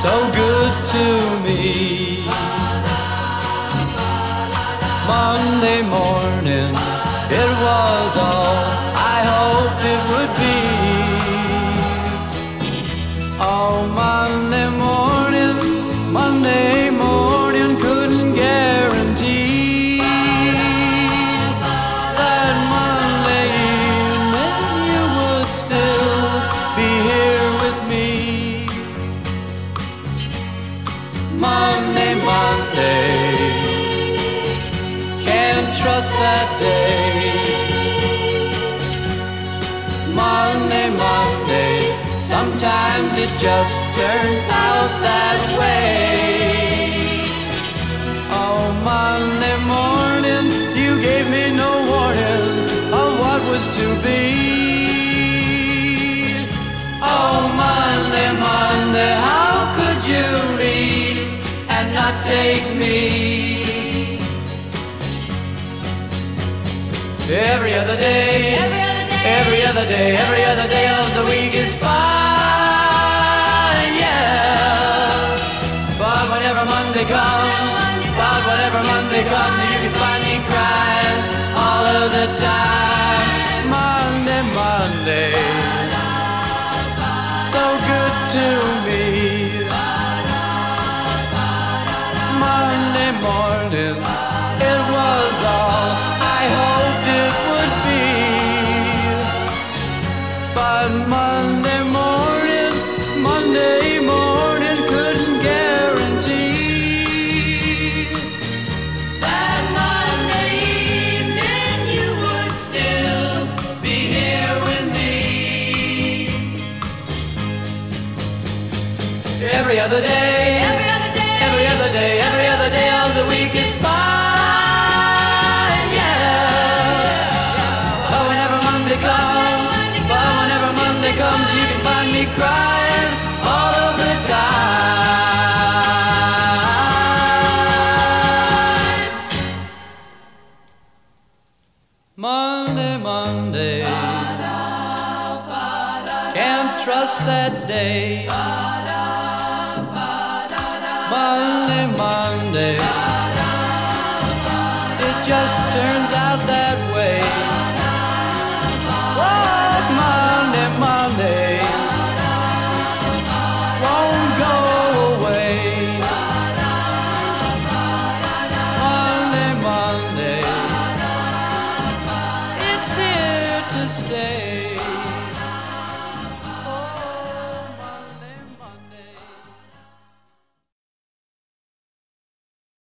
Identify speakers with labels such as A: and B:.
A: so good to me. Monday morning, it was all I hoped it would be. Oh, Monday morning couldn't guarantee that Monday evening you would still be here with me. Monday, can't trust that day. Monday, sometimes it just turns out that way. Oh, Monday morning, you gave me no warning of what was to be. Oh, Monday, how could you leave and not take me? Every other day, every other day of the week is fine, yeah. But whenever Monday comes, you can find me crying all of the time. Monday, so good to me. Monday morning, it was all I hoped it would be. But Monday morning couldn't guarantee
B: that Monday evening you would still be here with me.
A: Every other day of the week is fine, yeah. But whenever Monday comes, you can find me crying all of the time. Monday, can't trust that day. Monday, it just turns out that way. What Monday won't go away. Monday, it's here to stay.